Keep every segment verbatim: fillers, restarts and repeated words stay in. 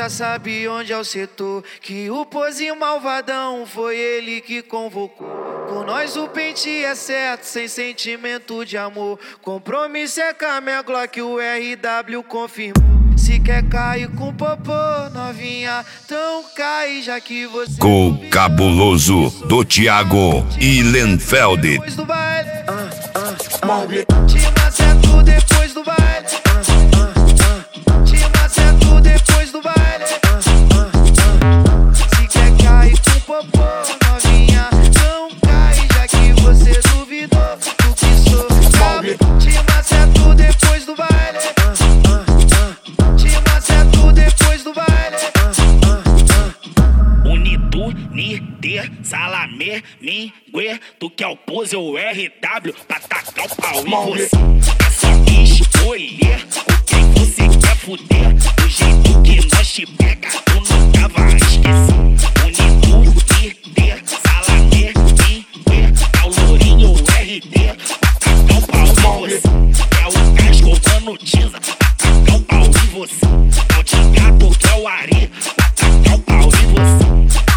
já sabe onde é o setor, que o pozinho malvadão foi ele que convocou. Com nós o pente é certo, sem sentimento de amor. Compromisso é com a minha Glock, o R W confirmou. Se quer cair com popô, novinha, então cai, já que você... Com o cabuloso do Thiago e Lenfeld. Depois do baile, ah, ah, ah. Te maceto depois do baile, ah, ah, ah. Te maceto depois do baile, ah, ah, ah. Se quer cair com popô, novinha, então cai, já que você duvidou do que sou. Te maceto depois do baile, ah, ah, ah. Te maceto depois do baile, ah, ah, ah. Unitu, Nide, Salamé, Mingue, tu quer o pose ou R W pra tacar o pau em você. É só escolher com quem você quer fuder. Do jeito que nós te pega, tu nunca vai esquecer. Unitu, Nide, Salamé, Mingue, é o lourinho R D pra tacar o pau em você. É o gás roubando tiza pra tacar o pau em você. É o Tigato que é o Ari pra tacar o pau em você.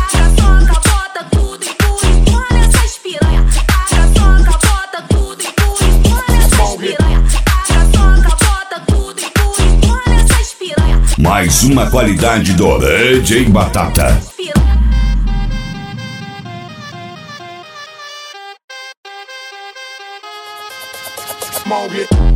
Mais uma qualidade do D J Batata. Maury.